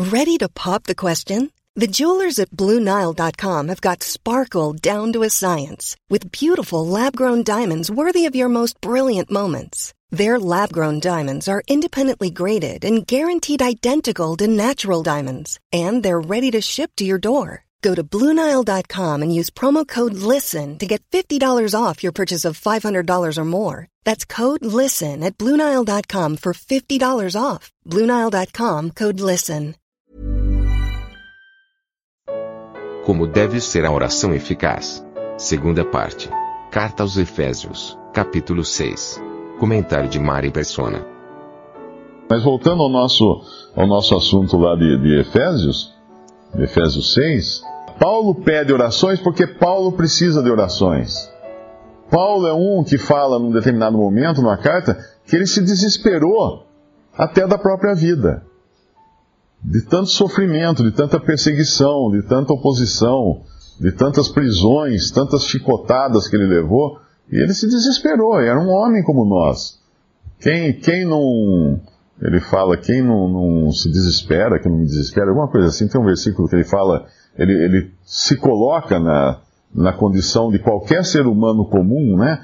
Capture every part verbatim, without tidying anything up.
Ready to pop the question? The jewelers at Blue Nile dot com have got sparkle down to a science with beautiful lab-grown diamonds worthy of your most brilliant moments. Their lab-grown diamonds are independently graded and guaranteed identical to natural diamonds, and they're ready to ship to your door. Go to Blue Nile dot com and use promo code LISTEN to get fifty dollars off your purchase of five hundred dollars or more. That's code LISTEN at Blue Nile dot com for fifty dollars off. Blue Nile dot com, code LISTEN. Como deve ser a oração eficaz? Segunda parte. Carta aos Efésios, capítulo seis. Comentário de Mari Persona. Mas voltando ao nosso, ao nosso assunto lá de, de Efésios, de Efésios seis, Paulo pede orações porque Paulo precisa de orações. Paulo é um que fala num determinado momento, numa carta, que ele se desesperou até da própria vida. De tanto sofrimento, de tanta perseguição, de tanta oposição, de tantas prisões, tantas chicotadas que ele levou, e ele se desesperou, era um homem como nós. Quem, quem não, ele fala, quem não, não se desespera, que não me desespera, alguma coisa assim, tem um versículo que ele fala, ele, ele se coloca na, na condição de qualquer ser humano comum, né?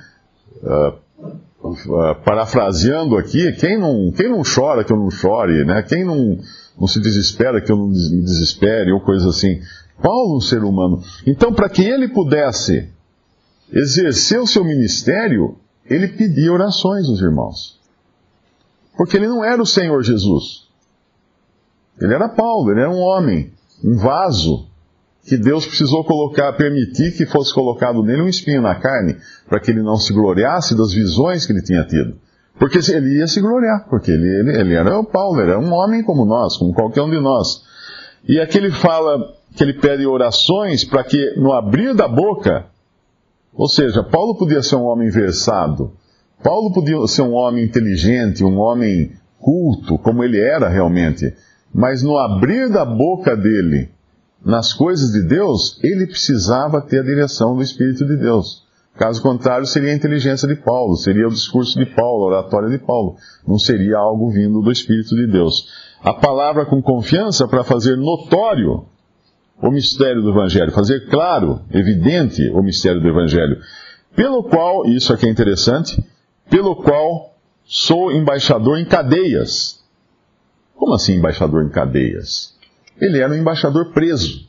Uh, uh, parafraseando aqui, quem não, quem não chora que eu não chore, né? Quem não, não se desespera que eu não me desespere, ou coisa assim. Paulo, um ser humano. Então, para que ele pudesse exercer o seu ministério, ele pedia orações aos irmãos. Porque ele não era o Senhor Jesus. Ele era Paulo, ele era um homem, um vaso, que Deus precisou colocar, permitir que fosse colocado nele um espinho na carne, para que ele não se gloriasse das visões que ele tinha tido. Porque ele ia se gloriar, porque ele, ele, ele era o Paulo, ele era um homem como nós, como qualquer um de nós. E aqui ele fala que ele pede orações para que no abrir da boca, ou seja, Paulo podia ser um homem versado, Paulo podia ser um homem inteligente, um homem culto, como ele era realmente, mas no abrir da boca dele, nas coisas de Deus, ele precisava ter a direção do Espírito de Deus. Caso contrário, seria a inteligência de Paulo, seria o discurso de Paulo, a oratória de Paulo, não seria algo vindo do Espírito de Deus. A palavra com confiança para fazer notório o mistério do Evangelho, fazer claro, evidente o mistério do Evangelho, pelo qual, isso aqui é interessante, pelo qual sou embaixador em cadeias. Como assim embaixador em cadeias? Ele era um embaixador preso.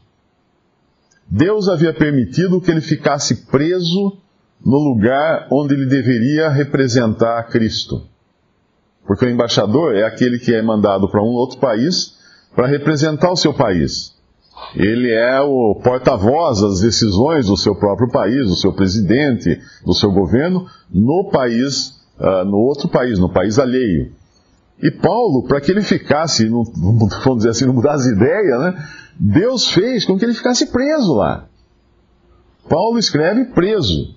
Deus havia permitido que ele ficasse preso no lugar onde ele deveria representar Cristo. Porque o embaixador é aquele que é mandado para um outro país para representar o seu país. Ele é o porta-voz das decisões do seu próprio país, do seu presidente, do seu governo, no país, uh, no outro país, no país alheio. E Paulo, para que ele ficasse, não, vamos dizer assim, não mudasse ideia, né? Deus fez com que ele ficasse preso lá. Paulo escreve preso.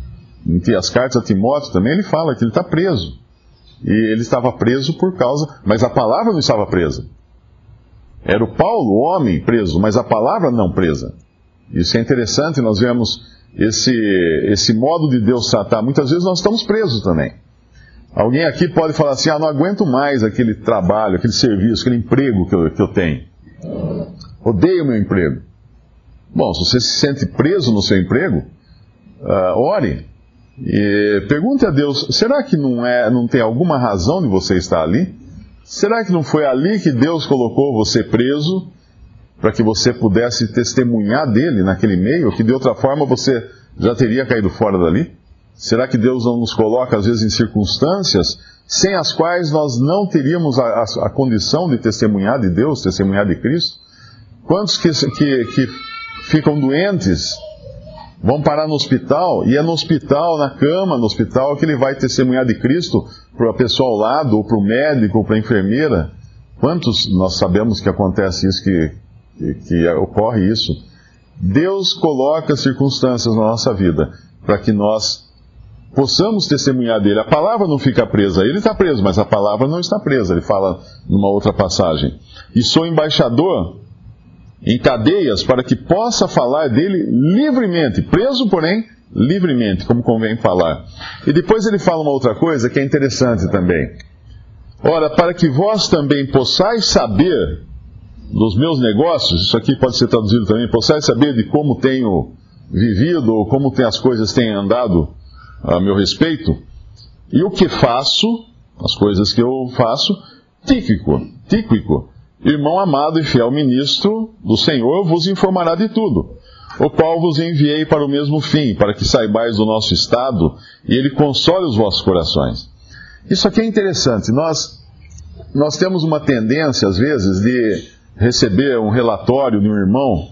Em as cartas a Timóteo também ele fala que ele está preso. E ele estava preso por causa... Mas a palavra não estava presa. Era o Paulo, o homem, preso, mas a palavra não presa. Isso é interessante, nós vemos esse, esse modo de Deus tratar. Muitas vezes nós estamos presos também. Alguém aqui pode falar assim, ah, não aguento mais aquele trabalho, aquele serviço, aquele emprego que eu, que eu tenho. Odeio o meu emprego. Bom, se você se sente preso no seu emprego, uh, ore. E pergunte a Deus, será que não, é, não tem alguma razão de você estar ali? Será que não foi ali que Deus colocou você preso, para que você pudesse testemunhar dele naquele meio, que de outra forma você já teria caído fora dali? Será que Deus não nos coloca, às vezes, em circunstâncias sem as quais nós não teríamos a, a, a condição de testemunhar de Deus, testemunhar de Cristo? Quantos que, que, que ficam doentes, vão parar no hospital, e é no hospital, na cama, no hospital, que ele vai testemunhar de Cristo para a pessoa ao lado, ou para o médico, ou para a enfermeira? Quantos nós sabemos que acontece isso, que, que, que ocorre isso? Deus coloca circunstâncias na nossa vida para que nós possamos testemunhar dele. A palavra não fica presa, ele está preso, mas a palavra não está presa, ele fala numa outra passagem. E sou embaixador em cadeias para que possa falar dele livremente, preso, porém, livremente, como convém falar. E depois ele fala uma outra coisa que é interessante também. Ora, para que vós também possais saber dos meus negócios, isso aqui pode ser traduzido também, possais saber de como tenho vivido, ou como tem, as coisas têm andado a meu respeito, e o que faço, as coisas que eu faço, Tíquico, Tíquico, irmão amado e fiel ministro do Senhor, vos informará de tudo, o qual vos enviei para o mesmo fim, para que saibais do nosso estado, e ele console os vossos corações. Isso aqui é interessante. Nós, nós temos uma tendência, às vezes, de receber um relatório de um irmão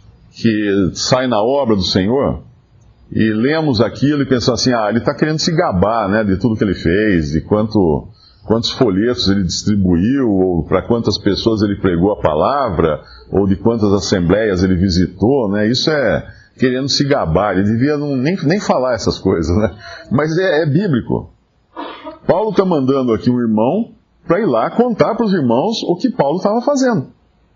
que sai na obra do Senhor, e lemos aquilo e pensamos assim, ah, ele está querendo se gabar, né, de tudo que ele fez, de quanto, quantos folhetos ele distribuiu, ou para quantas pessoas ele pregou a palavra, ou de quantas assembleias ele visitou, né? Isso é querendo se gabar. Ele devia não, nem, nem falar essas coisas, né? Mas é, é bíblico. Paulo está mandando aqui um irmão para ir lá contar para os irmãos o que Paulo estava fazendo.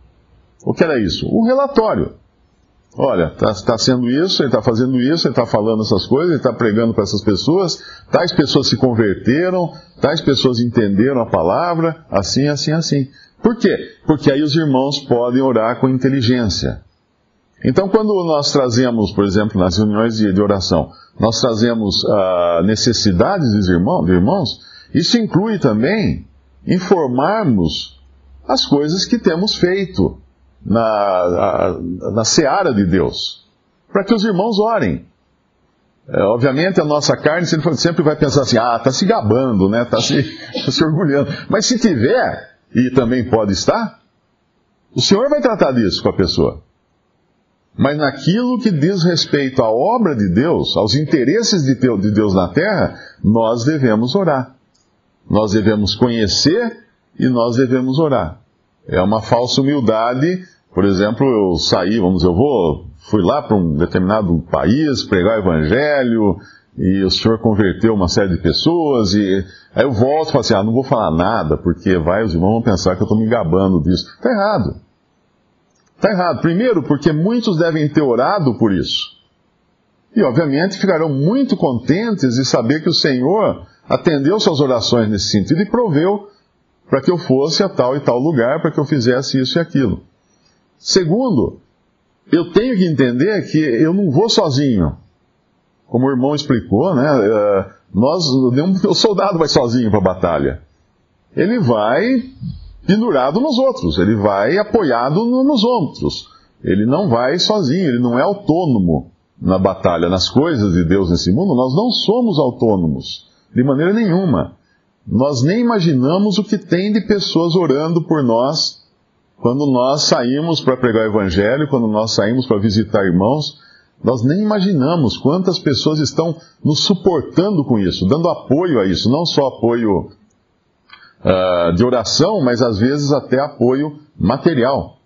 O que era isso? Um relatório. Olha, está tá sendo isso, ele está fazendo isso, ele está falando essas coisas, ele está pregando para essas pessoas, tais pessoas se converteram, tais pessoas entenderam a palavra, assim, assim, assim. Por quê? Porque aí os irmãos podem orar com inteligência. Então, quando nós trazemos, por exemplo, nas reuniões de, de oração, nós trazemos uh, necessidades dos irmãos, de irmãos, isso inclui também informarmos as coisas que temos feito na, a, na seara de Deus, para que os irmãos orem. É, obviamente a nossa carne sempre, sempre vai pensar assim, ah, está se gabando, né? Está se, tá se orgulhando. Mas se tiver, e também pode estar, o Senhor vai tratar disso com a pessoa. Mas naquilo que diz respeito à obra de Deus, aos interesses de Deus na terra, nós devemos orar. Nós devemos conhecer e nós devemos orar. É uma falsa humildade. Por exemplo, eu saí, vamos dizer, eu vou, fui lá para um determinado país pregar o evangelho, e o Senhor converteu uma série de pessoas, e aí eu volto e falo assim, ah, não vou falar nada, porque vai, os irmãos vão pensar que eu estou me gabando disso. Está errado. Está errado. Primeiro, porque muitos devem ter orado por isso. E, obviamente, ficarão muito contentes de saber que o Senhor atendeu suas orações nesse sentido e proveu para que eu fosse a tal e tal lugar, para que eu fizesse isso e aquilo. Segundo, eu tenho que entender que eu não vou sozinho. Como o irmão explicou, né? Nós, o soldado vai sozinho para a batalha. Ele vai pendurado nos outros, ele vai apoiado no, nos outros. Ele não vai sozinho, ele não é autônomo na batalha, nas coisas de Deus nesse mundo. Nós não somos autônomos, de maneira nenhuma. Nós nem imaginamos o que tem de pessoas orando por nós quando nós saímos para pregar o Evangelho, quando nós saímos para visitar irmãos. Nós nem imaginamos quantas pessoas estão nos suportando com isso, dando apoio a isso, não só apoio Uh, de oração, mas às vezes até apoio material.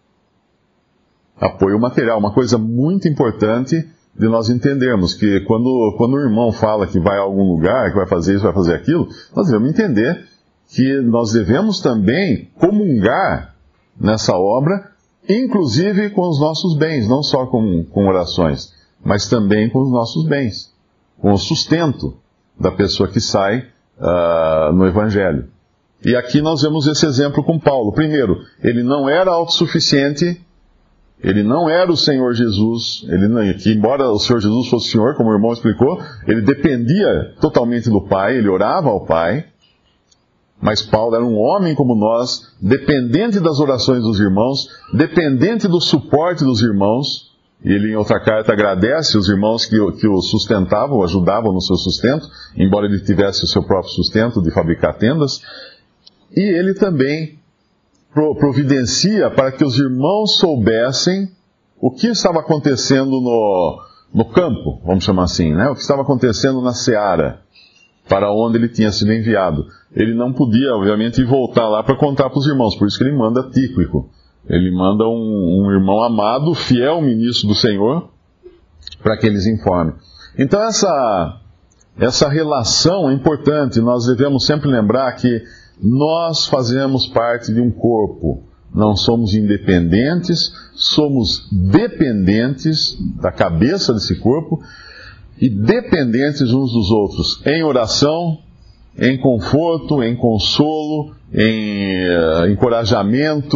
Apoio material, uma coisa muito importante de nós entendermos, que quando, quando o irmão fala que vai a algum lugar, que vai fazer isso, vai fazer aquilo, nós devemos entender que nós devemos também comungar nessa obra, inclusive com os nossos bens, não só com, com orações, mas também com os nossos bens, com o sustento da pessoa que sai uh, no Evangelho. E aqui nós vemos esse exemplo com Paulo. Primeiro, ele não era autossuficiente, ele não era o Senhor Jesus, ele não, que embora o Senhor Jesus fosse o Senhor, como o irmão explicou, ele dependia totalmente do Pai, ele orava ao Pai, mas Paulo era um homem como nós, dependente das orações dos irmãos, dependente do suporte dos irmãos, e ele em outra carta agradece os irmãos que, que o sustentavam, o ajudavam no seu sustento, embora ele tivesse o seu próprio sustento de fabricar tendas. E ele também providencia para que os irmãos soubessem o que estava acontecendo no, no campo, vamos chamar assim, né? O que estava acontecendo na seara, para onde ele tinha sido enviado. Ele não podia, obviamente, voltar lá para contar para os irmãos, por isso que ele manda Tíquico. Ele manda um, um irmão amado, fiel ministro do Senhor, para que eles informem. Então essa, essa relação é importante, nós devemos sempre lembrar que nós fazemos parte de um corpo, não somos independentes, somos dependentes da cabeça desse corpo e dependentes uns dos outros em oração, em conforto, em consolo, em uh, encorajamento,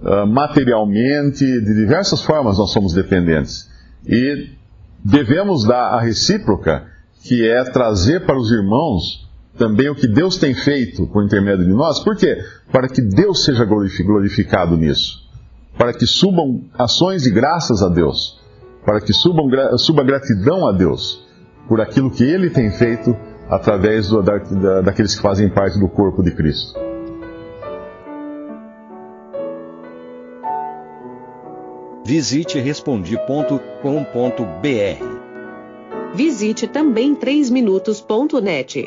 uh, materialmente, de diversas formas nós somos dependentes. E devemos dar a recíproca, que é trazer para os irmãos também o que Deus tem feito por intermédio de nós. Por quê? Para que Deus seja glorificado nisso. Para que subam ações de graças a Deus. Para que subam, suba gratidão a Deus por aquilo que Ele tem feito através do, da, da, daqueles que fazem parte do corpo de Cristo. Visite respondi ponto com ponto b r. Visite também três minutos ponto net.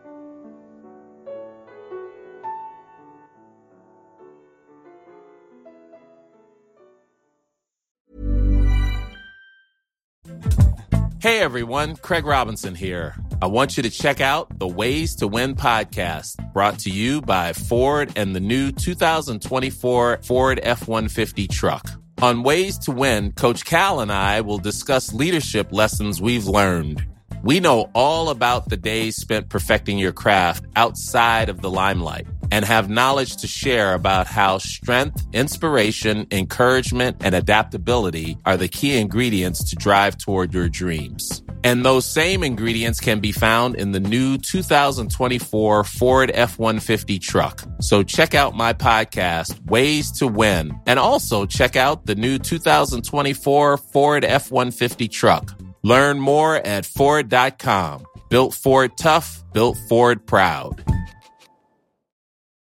Hey everyone, Craig Robinson here. I want you to check out the Ways to Win podcast, brought to you by Ford and the new two thousand twenty-four Ford F one fifty truck. On Ways to Win, Coach Cal and I will discuss leadership lessons we've learned. We know all about the days spent perfecting your craft outside of the limelight and have knowledge to share about how strength, inspiration, encouragement, and adaptability are the key ingredients to drive toward your dreams. And those same ingredients can be found in the new two thousand twenty-four Ford F one fifty truck. So check out my podcast, Ways to Win, and also check out the new two thousand twenty-four Ford F one fifty truck. Learn more at Ford dot com. Built Ford tough, built Ford proud.